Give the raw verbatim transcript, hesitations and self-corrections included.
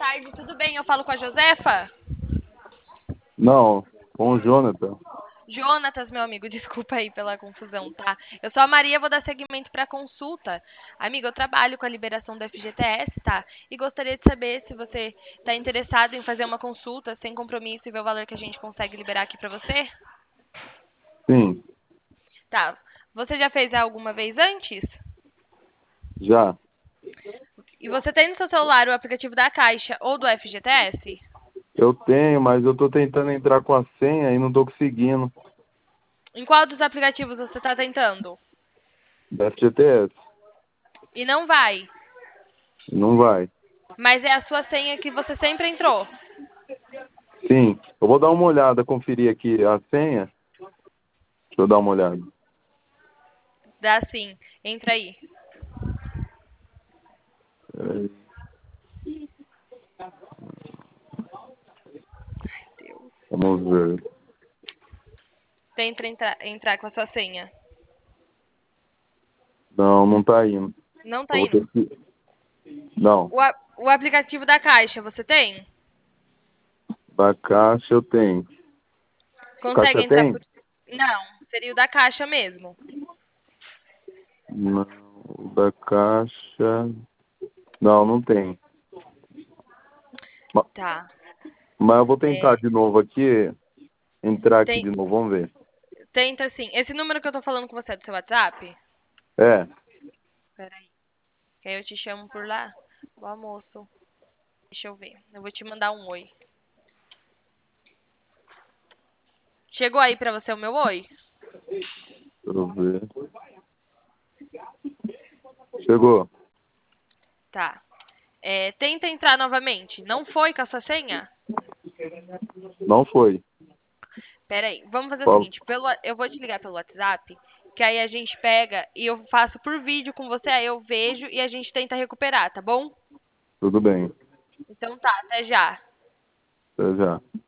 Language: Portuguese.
tarde, tudo bem? Eu falo com a Josefa? Não, com o Jonathan. Jonatas, meu amigo, desculpa aí pela confusão, tá? Eu sou a Maria, vou dar seguimento para a consulta. Amigo, eu trabalho com a liberação do F G T S, tá? E gostaria de saber se você está interessado em fazer uma consulta sem compromisso e ver o valor que a gente consegue liberar aqui para você. Sim, Tá. Você já fez alguma vez antes? já. E você tem no seu celular o aplicativo da Caixa ou do F G T S? Eu tenho, mas eu tô tentando entrar com a senha e não tô conseguindo. Em qual dos aplicativos você está tentando? Da F G T S. E não vai. Não vai. Mas é a sua senha que você sempre entrou. Sim, eu vou dar uma olhada, conferir aqui a senha. Deixa eu dar uma olhada. Dá sim. Entra aí. Peraí. Deus. Vamos ver. Tenta entrar, entrar com a sua senha. Não, não tá indo. Não tá Eu vou indo. ter que... Não, O, a- o aplicativo da Caixa, você tem? da Caixa eu tenho. Consegue Caixa entrar tem? por... Não, seria o da Caixa mesmo. Não, da Caixa... Não, não tem. Ma- Tá. Mas eu vou tentar É, de novo aqui. Entrar aqui tem, de novo, vamos ver. tenta sim. Esse número que eu tô falando com você é do seu WhatsApp? É, Peraí. Que aí eu te chamo por lá. O almoço. Deixa eu ver. Eu vou te mandar um oi. Chegou aí pra você o meu oi? deixa eu ver. Chegou. Tá. É, tenta entrar novamente. Não foi com a sua senha? Não foi. Pera aí, vamos fazer o Fala. seguinte, pelo, eu vou te ligar pelo WhatsApp, que aí a gente pega e eu faço por vídeo com você, aí eu vejo e a gente tenta recuperar, tá bom? Tudo bem. Então tá, até já. Até já.